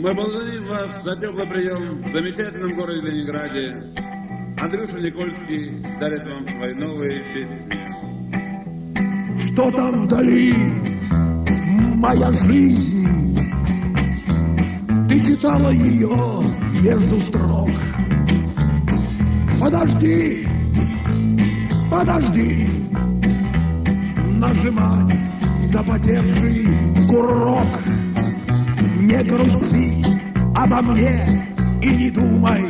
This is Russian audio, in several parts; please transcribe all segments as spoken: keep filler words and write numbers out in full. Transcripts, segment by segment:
Мы благодарим вас за теплый прием в замечательном городе Ленинграде. Андрюша Никольский дарит вам свои новые песни. Что там вдали, моя жизнь? Ты читала ее между строк. Подожди, подожди, нажимать запотевший курок. Не грусти обо мне и не думай,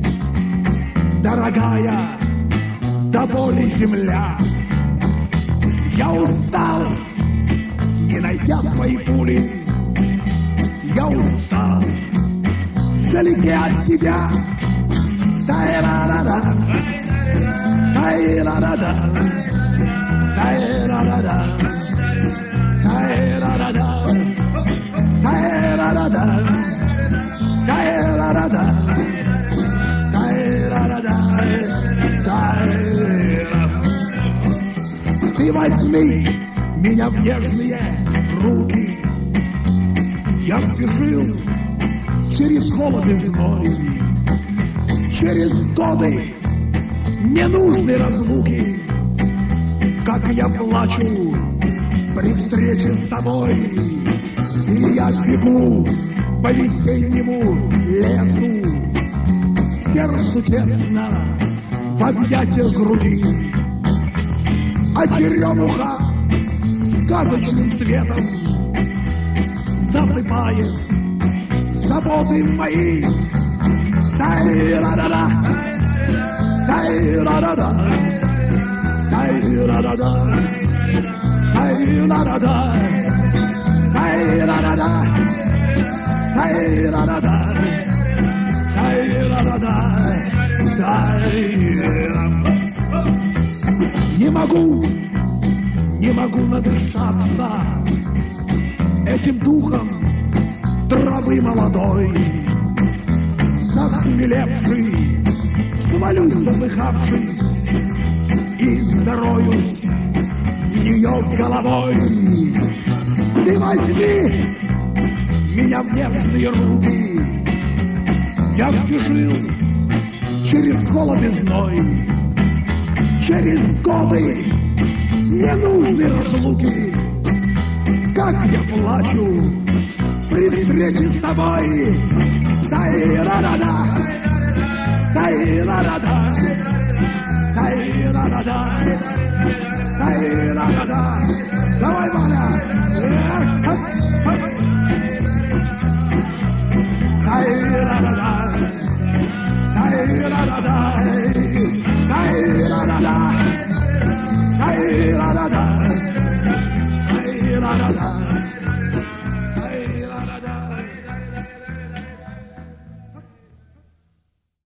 дорогая, до боли земля. Я устал, не найдя свои пули. Я устал, вдалеке от тебя. Тай-ра-ра-ра, тай-ра-ра-ра, тай-ра-ра-ра, тай-ра-ра-ра, тай-ра-ра-ра, тай-ра-ра-ра, тай-ра-ра-ра, тай-ра-ра-ра. Ты возьми меня в нежные руки. Я спешил через холод и зной, через годы ненужной разлуки. Как я плачу при встрече с тобой, и я бегу по весеннему лесу. Сердцу тесно в объятиях груди, а черемуха сказочным цветом засыпает заботы мои. Тай-ра-ра-ра, тай-ра-ра-ра, тай-ра-ра-ра, тай-ра-ра-ра, тай-ра-ра-ра, тай-ра-ра-ра, тай-ра-ра-ра, тай-ра-ра. Не могу, не могу надышаться этим духом травы молодой. Захмелевший, свалюсь, задыхавшись, и зароюсь в нее головой. Ты возьми меня в нежные руки. Я спешил через холод и зной, через годы ненужной разлуки. Как я плачу при встрече с тобой. Тай-ра-ра-да, тай-ра-ра-да, тай-ра-ра-да, тай-ра-ра-да. Давай, Валя!